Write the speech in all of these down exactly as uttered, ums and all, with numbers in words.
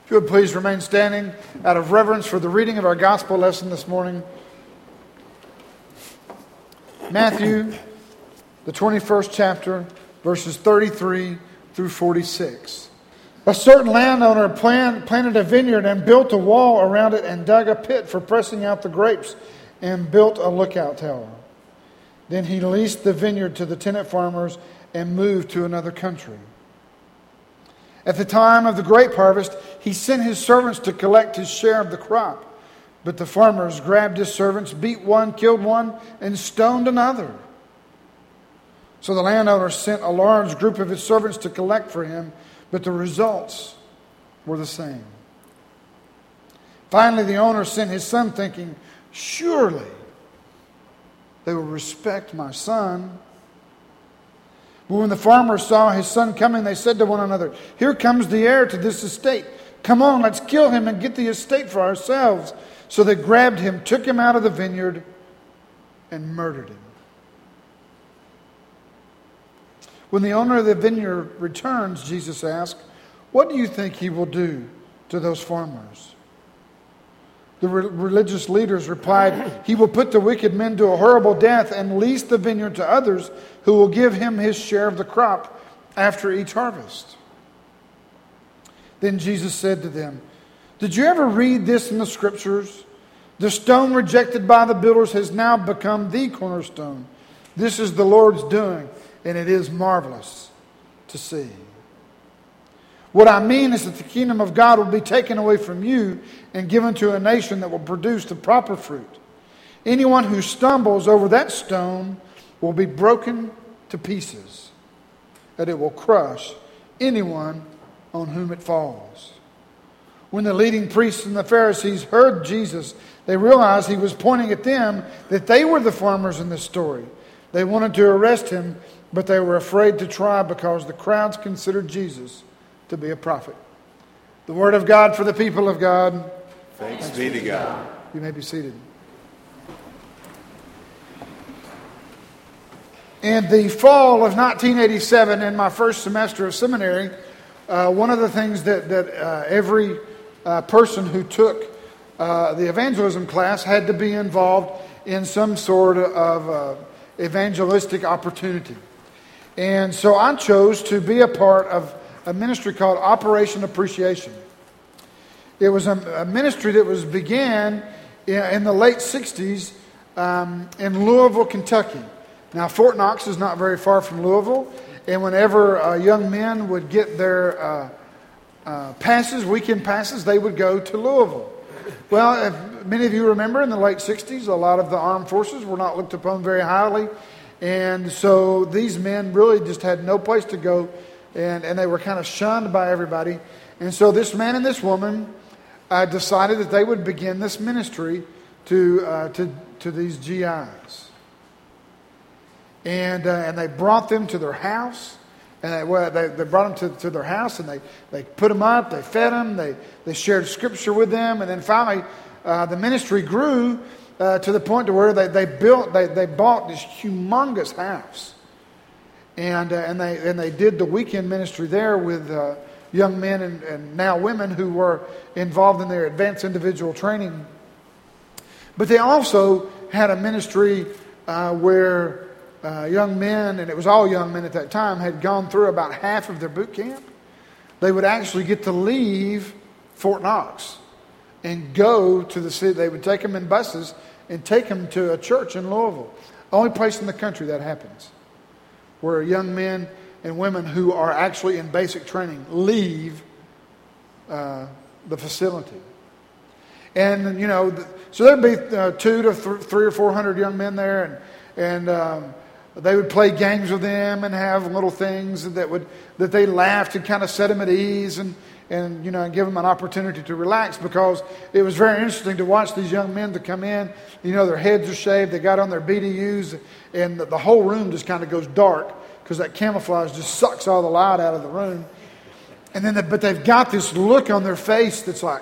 If you would please remain standing out of reverence for the reading of our gospel lesson this morning. Matthew, the twenty-first chapter, verses thirty-three through forty-six. A certain landowner plant, planted a vineyard and built a wall around it and dug a pit for pressing out the grapes and built a lookout tower. Then he leased the vineyard to the tenant farmers and moved to another country. At the time of the grape harvest, he sent his servants to collect his share of the crop. But the farmers grabbed his servants, beat one, killed one, and stoned another. So the landowner sent a large group of his servants to collect for him, but the results were the same. Finally, the owner sent his son, thinking, surely they will respect my son. But when the farmers saw his son coming, they said to one another, here comes the heir to this estate. Come on, let's kill him and get the estate for ourselves. So they grabbed him, took him out of the vineyard, and murdered him. When the owner of the vineyard returns, Jesus asked, what do you think he will do to those farmers? The re- religious leaders replied, he will put the wicked men to a horrible death and lease the vineyard to others who will give him his share of the crop after each harvest. Then Jesus said to them, did you ever read this in the scriptures? The stone rejected by the builders has now become the cornerstone. This is the Lord's doing, and it is marvelous to see. What I mean is that the kingdom of God will be taken away from you and given to a nation that will produce the proper fruit. Anyone who stumbles over that stone will be broken to pieces, and it will crush anyone on whom it falls. When the leading priests and the Pharisees heard Jesus, they realized he was pointing at them, that they were the farmers in this story. They wanted to arrest him, but they were afraid to try because the crowds considered Jesus to be a prophet. The word of God for the people of God. Thanks, Thanks be to God. You may be seated. In the fall of nineteen eighty-seven, in my first semester of seminary, uh, one of the things that, that uh, every uh, person who took uh, the evangelism class had to be involved in some sort of uh, evangelistic opportunity. And so I chose to be a part of a ministry called Operation Appreciation. It was a, a ministry that was began in, in the late sixties um, in Louisville, Kentucky. Now, Fort Knox is not very far from Louisville, and whenever uh, young men would get their uh, uh, passes, weekend passes, they would go to Louisville. Well, if many of you remember, in the late sixties, a lot of the armed forces were not looked upon very highly, and so these men really just had no place to go. And, and they were kind of shunned by everybody. And so this man and this woman uh, decided that they would begin this ministry to uh, to, to these G Is. And uh, and they brought them to their house. And they, well, they, they brought them to, to their house, and they, they put them up, they fed them, they, they shared scripture with them. And then finally, uh, the ministry grew uh, to the point to where they, they built, they, they bought this humongous house. And uh, and they and they did the weekend ministry there with uh, young men and, and now women who were involved in their advanced individual training. But they also had a ministry uh, where uh, young men, and it was all young men at that time, had gone through about half of their boot camp. They would actually get to leave Fort Knox and go to the city. They would take them in buses and take them to a church in Louisville. Only place in the country that happens, where young men and women who are actually in basic training leave uh, the facility. And, you know, so there'd be uh, two to th- three or four hundred young men there, and, and um, they would play games with them and have little things that would that they laughed and kind of set them at ease and, and you know, and give them an opportunity to relax, because it was very interesting to watch these young men to come in. You know, their heads are shaved, they got on their B D Us, and the, the whole room just kind of goes dark because that camouflage just sucks all the light out of the room. And then, the, but they've got this look on their face that's like,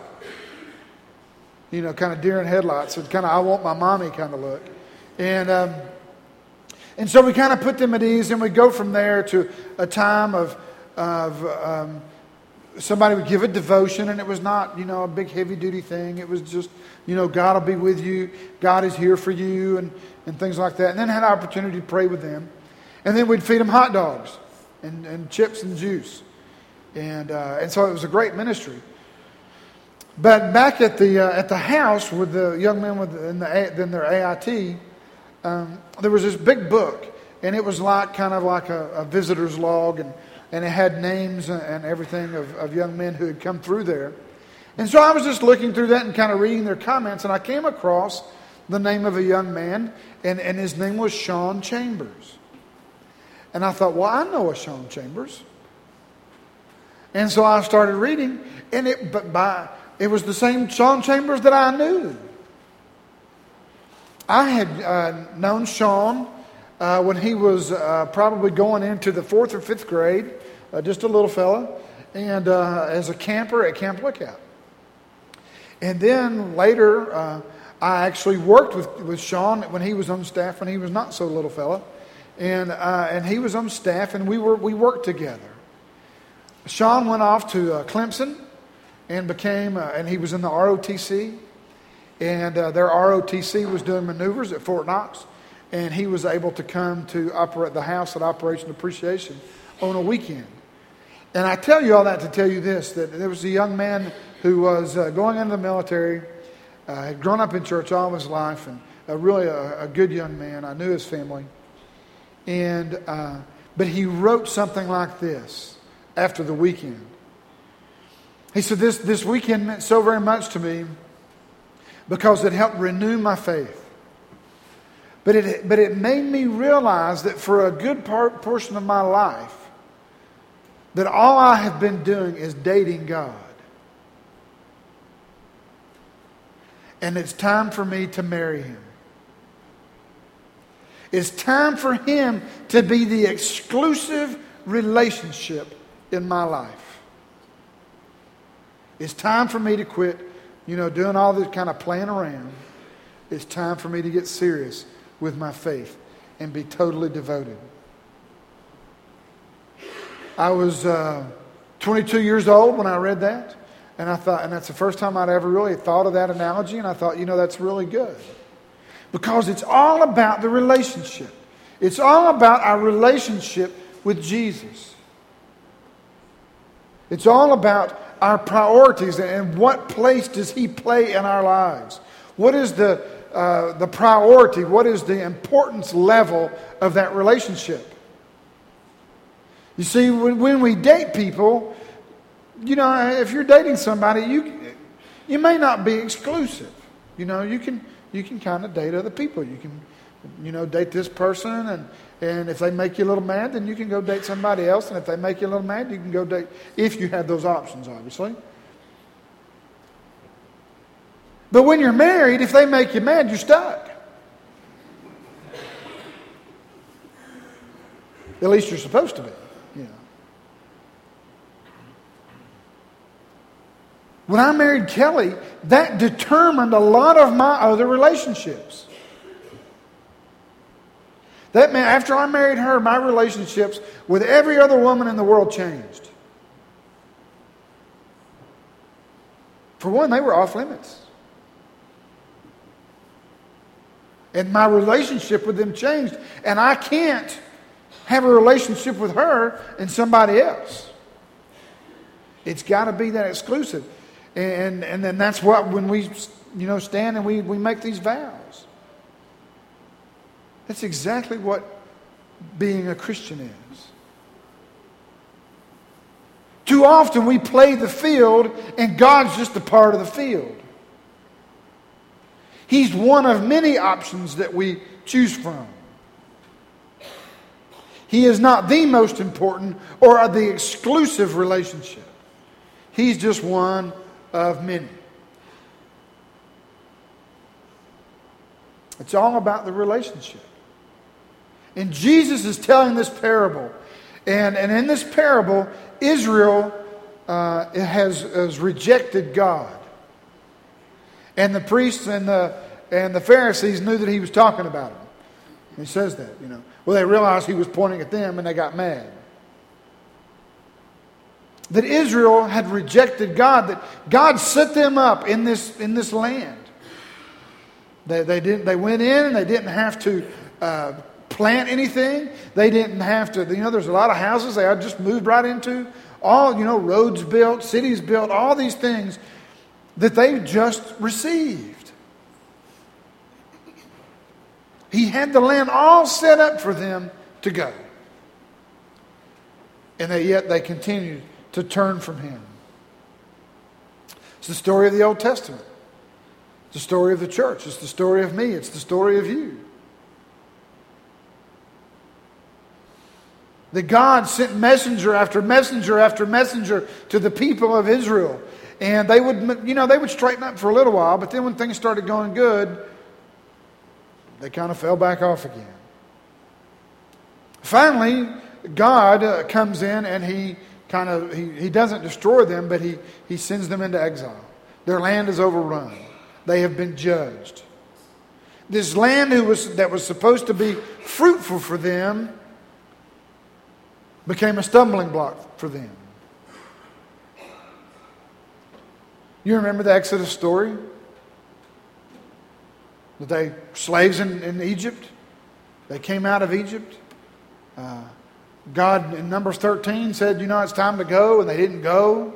you know, kind of deer in headlights, and kind of I want my mommy kind of look. And um, and so we kind of put them at ease, and we go from there to a time of of um, somebody would give a devotion, and it was not, you know, a big heavy-duty thing. It was just, you know, God will be with you. God is here for you, and, and things like that. And then had an opportunity to pray with them. And then we'd feed them hot dogs and, and chips and juice. And uh, and so it was a great ministry. But back at the uh, at the house with the young men with in, the, in their A I T, um, there was this big book. And it was like kind of like a, a visitor's log, and, and it had names and, and everything of, of young men who had come through there. And so I was just looking through that and kind of reading their comments, and I came across the name of a young man, and, and his name was Sean Chambers. And I thought, well, I know a Sean Chambers. And so I started reading, and it but by it was the same Sean Chambers that I knew. I had uh, known Sean Uh, when he was uh, probably going into the fourth or fifth grade, uh, just a little fella, and uh, as a camper at Camp Lookout. And then later, uh, I actually worked with, with Sean when he was on staff, when he was not so little fella, and uh, and he was on staff, and we were we worked together. Sean went off to uh, Clemson, and became, uh, and he was in the R O T C, and uh, their R O T C was doing maneuvers at Fort Knox. And he was able to come to operate the house at Operation Appreciation on a weekend. And I tell you all that to tell you this, that there was a young man who was uh, going into the military, uh, had grown up in church all his life, and uh, really a, a good young man. I knew his family. And uh, but he wrote something like this after the weekend. He said, this, this weekend meant so very much to me because it helped renew my faith. But it, but it made me realize that for a good part, portion of my life, that all I have been doing is dating God. And it's time for me to marry Him. It's time for Him to be the exclusive relationship in my life. It's time for me to quit, you know, doing all this kind of playing around. It's time for me to get serious with my faith and be totally devoted. I was uh, twenty-two years old when I read that, and I thought, and that's the first time I'd ever really thought of that analogy, and I thought, you know, that's really good. Because it's all about the relationship. It's all about our relationship with Jesus. It's all about our priorities and what place does He play in our lives. What is the Uh, the priority, what is the importance level of that relationship? You see, when, when we date people, you know, if you're dating somebody, you you may not be exclusive. You know, you can you can kind of date other people. You can, you know, date this person, and and if they make you a little mad, then you can go date somebody else. And if they make you a little mad, you can go date, if you have those options, obviously. But when you're married, if they make you mad, you're stuck. At least you're supposed to be, you know. When I married Kelly, that determined a lot of my other relationships. That meant after I married her, my relationships with every other woman in the world changed. For one, they were off limits. And my relationship with them changed. And I can't have a relationship with her and somebody else. It's got to be that exclusive. And and then that's what, when we, you know, stand and we, we make these vows. That's exactly what being a Christian is. Too often we play the field and God's just a part of the field. He's one of many options that we choose from. He is not the most important or the exclusive relationship. He's just one of many. It's all about the relationship. And Jesus is telling this parable. And, and in this parable, Israel uh, has, has rejected God. And the priests and the, and the Pharisees knew that he was talking about them. He says that, you know. Well, they realized he was pointing at them and they got mad. that Israel had rejected God, that God set them up in this, in this land. They, they, didn't, they went in and they didn't have to uh, plant anything. They didn't have to, you know, there's a lot of houses they had just moved right into. All, you know, roads built, cities built, all these things that they just received. He had the land all set up for them to go. And they, yet they continued to turn from Him. It's the story of the Old Testament. It's the story of the church. It's the story of me. It's the story of you. That God sent messenger after messenger after messenger to the people of Israel. And they would, you know, they would straighten up for a little while, but then when things started going good, they kind of fell back off again. Finally, God uh, comes in and He kind of, he, he doesn't destroy them, but he, he sends them into exile. Their land is overrun. They have been judged. This land who was, that was supposed to be fruitful for them became a stumbling block for them. You remember the Exodus story? That they were slaves in, in Egypt. They came out of Egypt. Uh, God in Numbers thirteen said, you know, it's time to go, and they didn't go.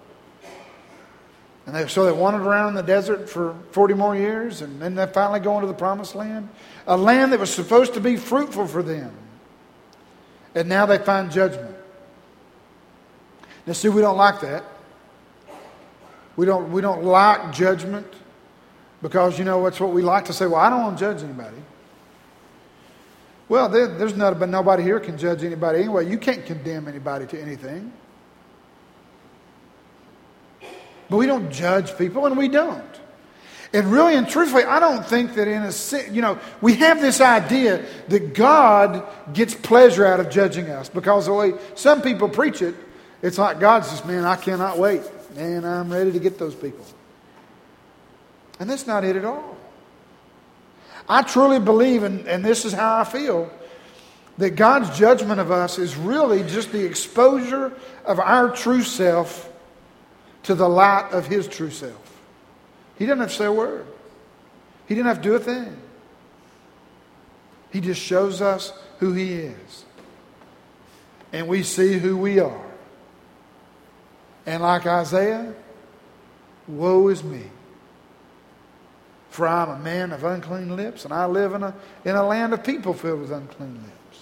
And they, so they wandered around in the desert for forty more years, and then they finally go into the promised land. A land that was supposed to be fruitful for them. And now they find judgment. Now see, we don't like that. We don't, we don't like judgment because, you know, that's what we like to say. Well, I don't want to judge anybody. Well, there, there's not, but nobody here can judge anybody anyway. You can't condemn anybody to anything. But we don't judge people, and we don't. And really and truthfully, I don't think that in a sense, you know, we have this idea that God gets pleasure out of judging us. Because the way some people preach it, it's like God says, man, I cannot wait. And I'm ready to get those people. And that's not it at all. I truly believe, and, and this is how I feel, that God's judgment of us is really just the exposure of our true self to the light of His true self. He doesn't have to say a word. He didn't have to do a thing. He just shows us who He is. And we see who we are. And like Isaiah, woe is me. For I am a man of unclean lips, and I live in a, in a land of people filled with unclean lips.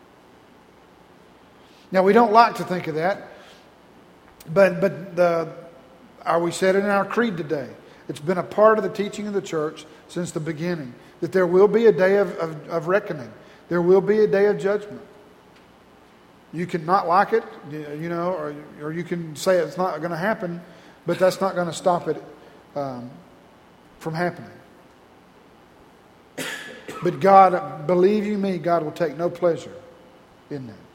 Now, we don't like to think of that, but, but the, are we said it in our creed today? It's been a part of the teaching of the church since the beginning, that there will be a day of, of, of reckoning. There will be a day of judgment. You can not like it, you know, or, or you can say it's not going to happen, but that's not going to stop it um, from happening. But God, believe you me, God will take no pleasure in that.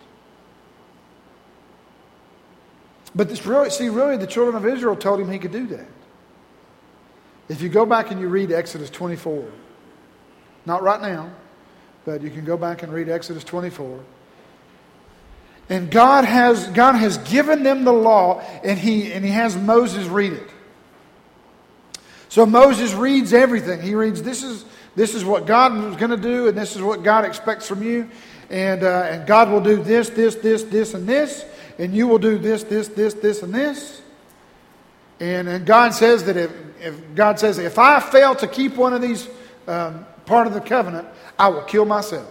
But this really, see, really the children of Israel told Him He could do that. If you go back and you read Exodus twenty-four, not right now, but you can go back and read Exodus twenty-four. And God has God has given them the law, and He and He has Moses read it. So Moses reads everything. He reads, this is this is what God was going to do, and this is what God expects from you. And uh, and God will do this, this, this, this, and this. And you will do this, this, this, this, and this. And, and God says that if, if God says, if I fail to keep one of these um, part of the covenant, I will kill myself.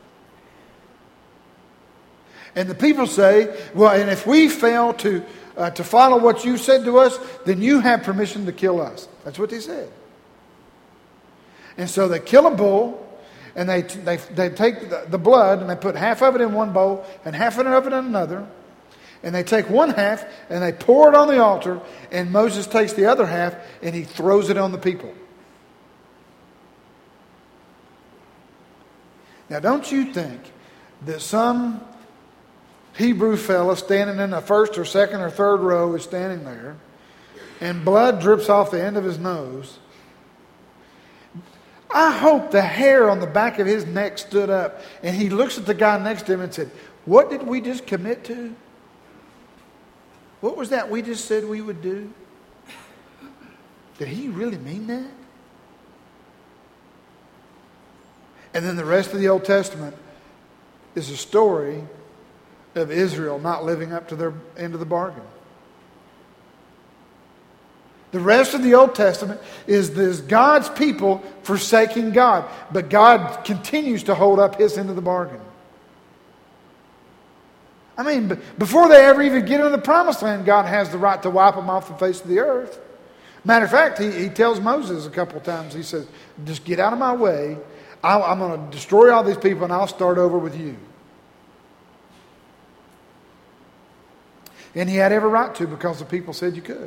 And the people say, well, and if we fail to uh, to follow what you said to us, then you have permission to kill us. That's what they said. And so they kill a bull, and they they they take the, the blood, and they put half of it in one bowl and half of it in another. And they take one half and they pour it on the altar, and Moses takes the other half and he throws it on the people. Now, don't you think that some Hebrew fella standing in the first or second or third row is standing there, and blood drips off the end of his nose? I hope the hair on the back of his neck stood up, and he looks at the guy next to him and said, "What did we just commit to? what was that we just said we would do? Did he really mean that? And then the rest of the Old Testament is a story of Israel not living up to their end of the bargain. The rest of the Old Testament is, is God's people forsaking God. But God continues to hold up His end of the bargain. I mean, b- before they ever even get into the Promised Land, God has the right to wipe them off the face of the earth. Matter of fact, He, he tells Moses a couple of times, He says, just get out of my way. I'll, I'm going to destroy all these people and I'll start over with you. And He had every right to, because the people said you could.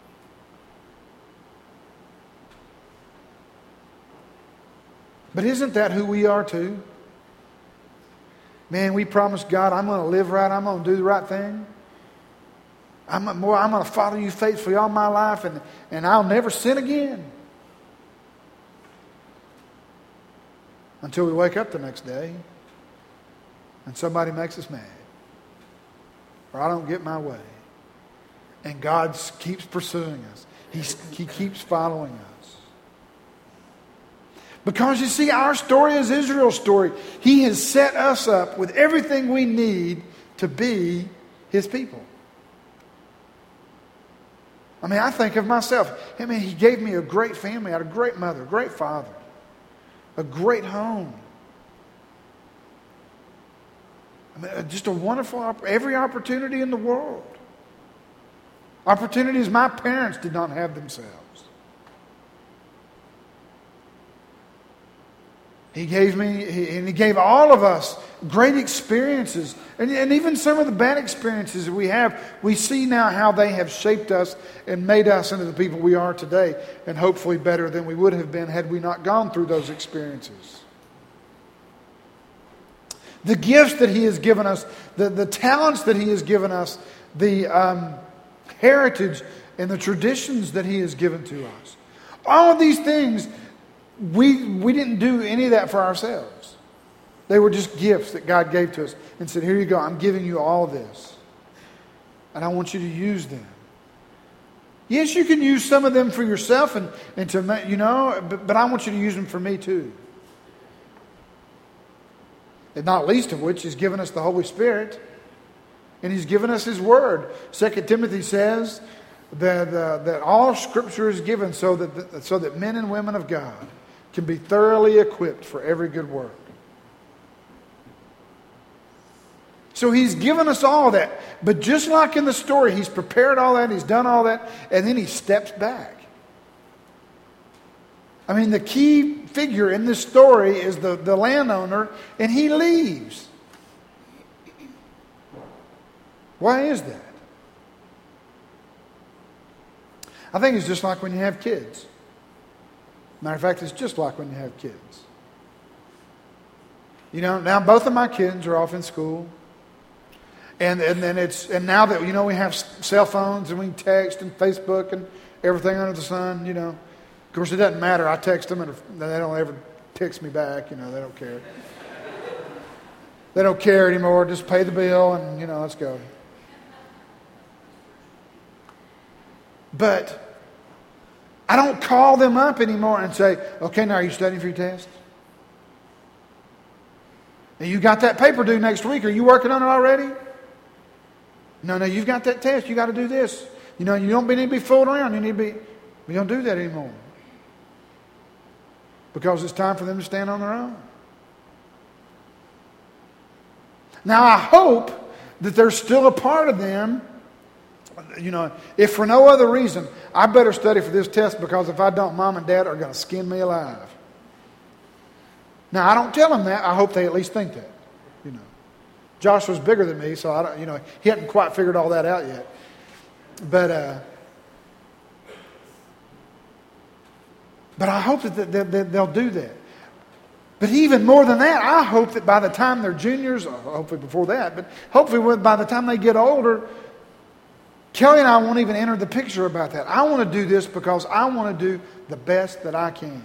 But isn't that who we are too? Man, we promise God, I'm going to live right. I'm going to do the right thing. I'm, more, I'm going to follow you faithfully all my life, and, and I'll never sin again. Until we wake up the next day and somebody makes us mad. Or I don't get my way. And God keeps pursuing us. He's, he keeps following us. Because you see, our story is Israel's story. He has set us up with everything we need to be His people. I mean, I think of myself. I mean, He gave me a great family. I had a great mother, a great father, a great home. I mean, just a wonderful, every opportunity in the world. Opportunities my parents did not have themselves. He gave me, he, and He gave all of us great experiences. And, and even some of the bad experiences that we have, we see now how they have shaped us and made us into the people we are today. And hopefully better than we would have been had we not gone through those experiences. The gifts that He has given us, the, the talents that He has given us, the um, heritage and the traditions that He has given to us. All of these things, we, we didn't do any of that for ourselves. They were just gifts that God gave to us and said, here you go, I'm giving you all of this. And I want you to use them. Yes, you can use some of them for yourself and, and to, you know, but, but I want you to use them for me too. And not least of which, He's given us the Holy Spirit. And He's given us His Word. Second Timothy says that, uh, that all Scripture is given so that, so that men and women of God can be thoroughly equipped for every good work. So He's given us all that. But just like in the story, He's prepared all that, He's done all that, and then He steps back. I mean, the key figure in this story is the, the landowner, and he leaves. Why is that? I think it's just like when you have kids. Matter of fact, it's just like when you have kids. You know, now both of my kids are off in school. And and then it's and now that, you know, we have cell phones and we can text and Facebook and everything under the sun, you know. Of course, it doesn't matter. I text them and they don't ever text me back. You know, they don't care. They don't care anymore. Just pay the bill and, you know, let's go. But I don't call them up anymore and say, okay, now are you studying for your test? Now, you got that paper due next week. Are you working on it already? No, no, you've got that test. You got to do this. You know, you don't need to be fooled around. You need to be, we don't do that anymore. Because it's time for them to stand on their own. Now, I hope that there's still a part of them, you know, if for no other reason, I better study for this test because if I don't, Mom and Dad are going to skin me alive. Now, I don't tell them that. I hope they at least think that, you know. Joshua's bigger than me, so I don't, you know, he hadn't quite figured all that out yet. But, uh, but I hope that, that, that they'll do that. But even more than that, I hope that by the time they're juniors, or hopefully before that, but hopefully by the time they get older, Kelly and I won't even enter the picture about that. I want to do this because I want to do the best that I can.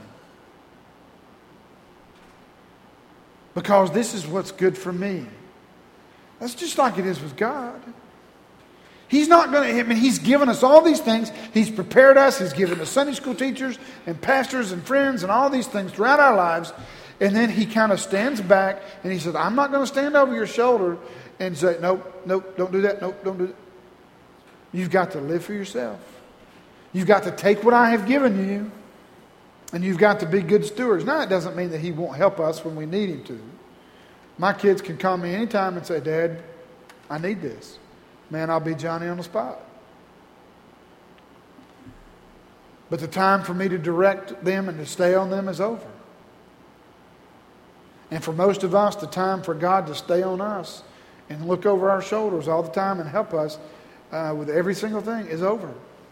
Because this is what's good for me. That's just like it is with God. He's not going to, I mean, He's given us all these things. He's prepared us. He's given us Sunday school teachers and pastors and friends and all these things throughout our lives. And then He kind of stands back and He says, I'm not going to stand over your shoulder and say, nope, nope, don't do that, nope, don't do that. You've got to live for yourself. You've got to take what I have given you, and you've got to be good stewards. Now, it doesn't mean that He won't help us when we need Him to. My kids can call me anytime and say, Dad, I need this. Man, I'll be Johnny on the spot. But the time for me to direct them and to stay on them is over. And for most of us, the time for God to stay on us and look over our shoulders all the time and help us uh, with every single thing is over.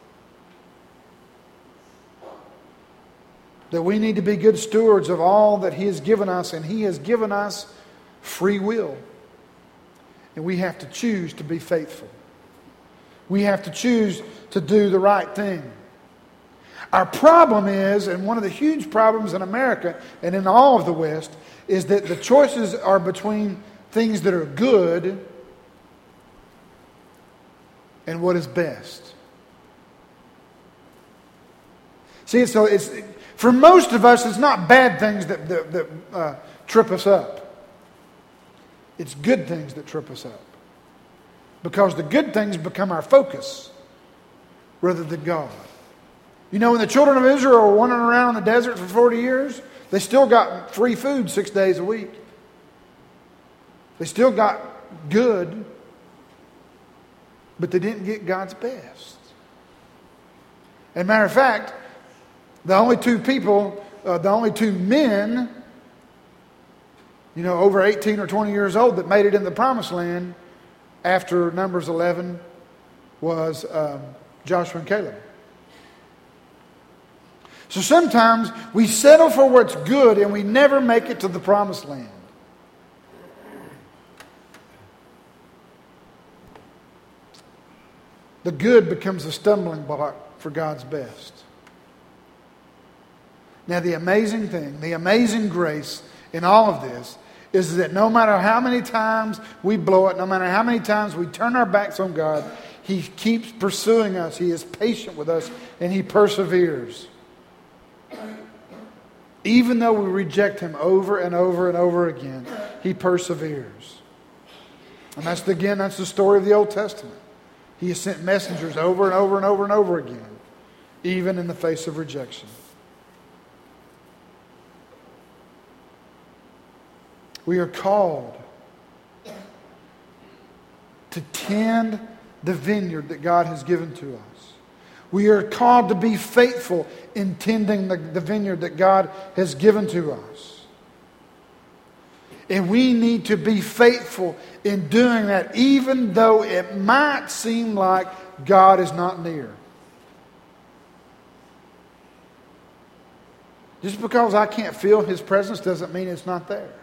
That we need to be good stewards of all that He has given us, and He has given us free will. And we have to choose to be faithful. We have to choose to do the right thing. Our problem is, and one of the huge problems in America and in all of the West, is that the choices are between things that are good and what is best. See, so it's for most of us, it's not bad things that, that, that uh, trip us up. It's good things that trip us up. Because the good things become our focus rather than God. You know, when the children of Israel were wandering around in the desert for forty years, they still got free food six days a week. They still got good, but they didn't get God's best. As a matter of fact, the only two people, uh, the only two men, you know, over eighteen or twenty years old that made it in the promised land after Numbers eleven was um, Joshua and Caleb. So sometimes we settle for what's good and we never make it to the promised land. The good becomes a stumbling block for God's best. Now the amazing thing, the amazing grace in all of this is that no matter how many times we blow it, no matter how many times we turn our backs on God, He keeps pursuing us. He is patient with us and He perseveres. Even though we reject Him over and over and over again, He perseveres. And that's, again, that's the story of the Old Testament. He has sent messengers over and over and over and over again, even in the face of rejection. We are called to tend the vineyard that God has given to us. We are called to be faithful in tending the, the vineyard that God has given to us. And we need to be faithful in doing that, even though it might seem like God is not near. Just because I can't feel His presence doesn't mean it's not there.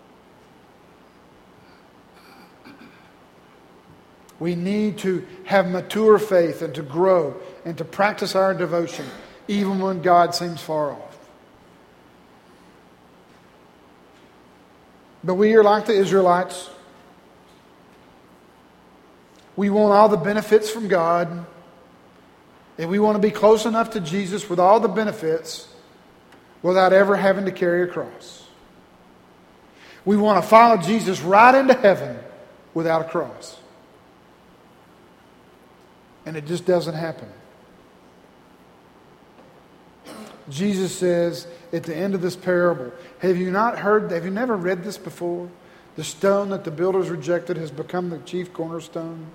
We need to have mature faith and to grow and to practice our devotion even when God seems far off. But we are like the Israelites. We want all the benefits from God, and we want to be close enough to Jesus with all the benefits without ever having to carry a cross. We want to follow Jesus right into heaven without a cross. And it just doesn't happen. Jesus says at the end of this parable, have you not heard, have you never read this before? The stone that the builders rejected has become the chief cornerstone.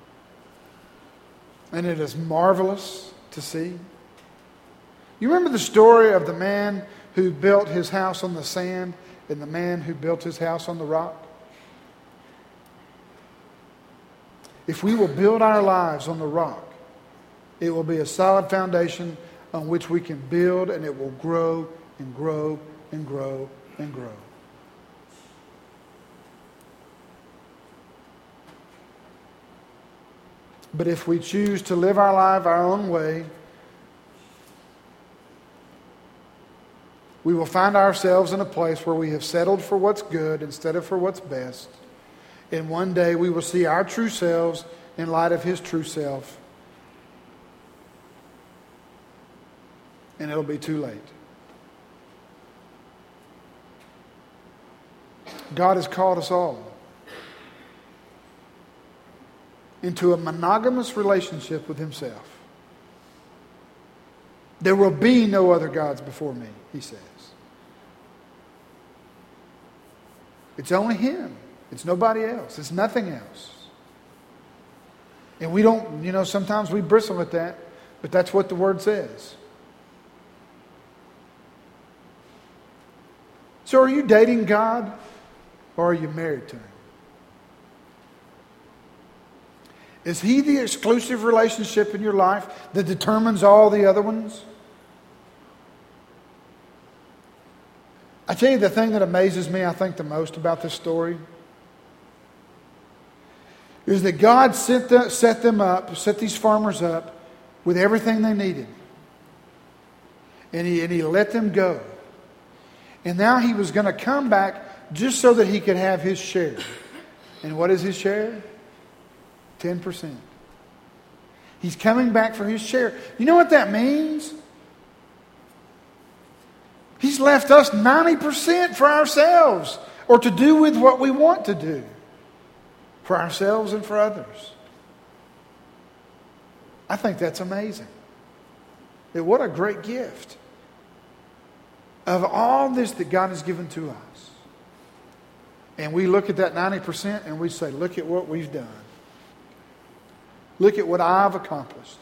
And it is marvelous to see. You remember the story of the man who built his house on the sand and the man who built his house on the rock? If we will build our lives on the rock, it will be a solid foundation on which we can build, and it will grow and grow and grow and grow. But if we choose to live our life our own way, we will find ourselves in a place where we have settled for what's good instead of for what's best. And one day we will see our true selves in light of his true self. And it'll be too late. God has called us all into a monogamous relationship with himself. There will be no other gods before me, he says. It's only him. It's nobody else. It's nothing else. And we don't, you know, sometimes we bristle at that, but that's what the Word says. So are you dating God or are you married to him? Is he the exclusive relationship in your life that determines all the other ones? I tell you the thing that amazes me, I think, the most about this story is that God set, the, set them up, set these farmers up with everything they needed. And he, and he let them go. And now he was going to come back just so that he could have his share. And what is his share? ten percent. He's coming back for his share. You know what that means? He's left us ninety percent for ourselves, or to do with what we want to do for ourselves and for others. I think that's amazing. That what a great gift of all this that God has given to us. And we look at that ninety percent and we say, look at what we've done. Look at what I've accomplished.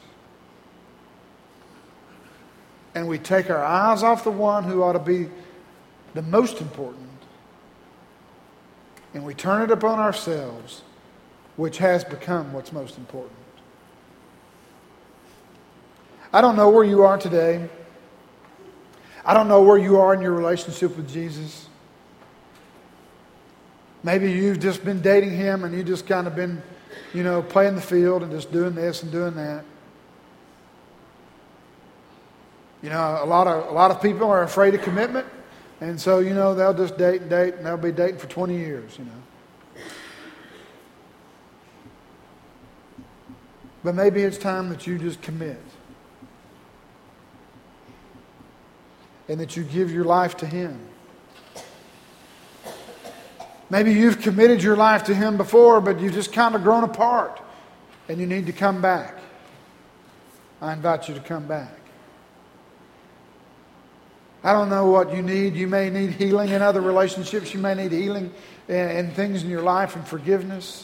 And we take our eyes off the one who ought to be the most important. And we turn it upon ourselves, which has become what's most important. I don't know where you are today. I don't know where you are in your relationship with Jesus. Maybe you've just been dating him and you've just kind of been, you know, playing the field and just doing this and doing that. You know, a lot of a lot of people are afraid of commitment, and so, you know, they'll just date and date, and they'll be dating for twenty years, you know. But maybe it's time that you just commit. And that you give your life to him. Maybe you've committed your life to him before, but you've just kind of grown apart. And you need to come back. I invite you to come back. I don't know what you need. You may need healing in other relationships. You may need healing in, in things in your life and forgiveness.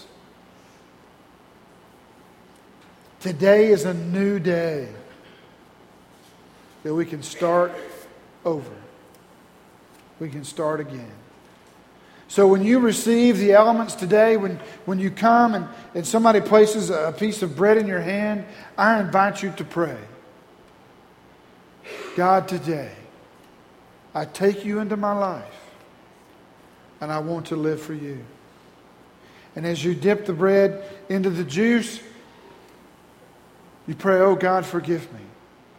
Today is a new day that we can start over. We can start again. So when you receive the elements today, when, when you come and, and somebody places a piece of bread in your hand, I invite you to pray. God, today, I take you into my life, and I want to live for you. And as you dip the bread into the juice, you pray, oh God, forgive me.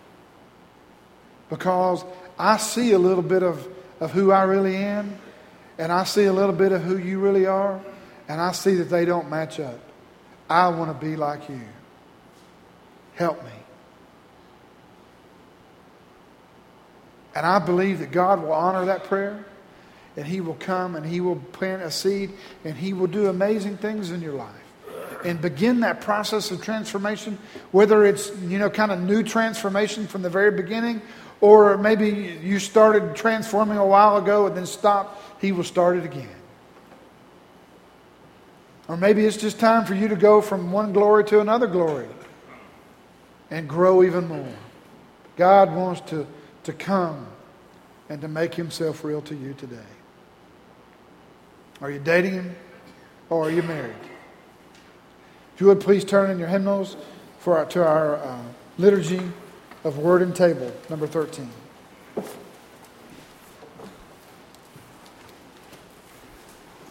Because I see a little bit of, of who I really am, and I see a little bit of who you really are, and I see that they don't match up. I want to be like you. Help me. And I believe that God will honor that prayer, and he will come and he will plant a seed, and he will do amazing things in your life. And begin that process of transformation, whether it's, you know, kind of new transformation from the very beginning, or maybe you started transforming a while ago and then stopped. He will start it again. Or maybe it's just time for you to go from one glory to another glory and grow even more. God wants to, to come and to make himself real to you today. Are you dating him or are you married? If you would please turn in your hymnals for our, to our uh, liturgy of Word and Table, number thirteen.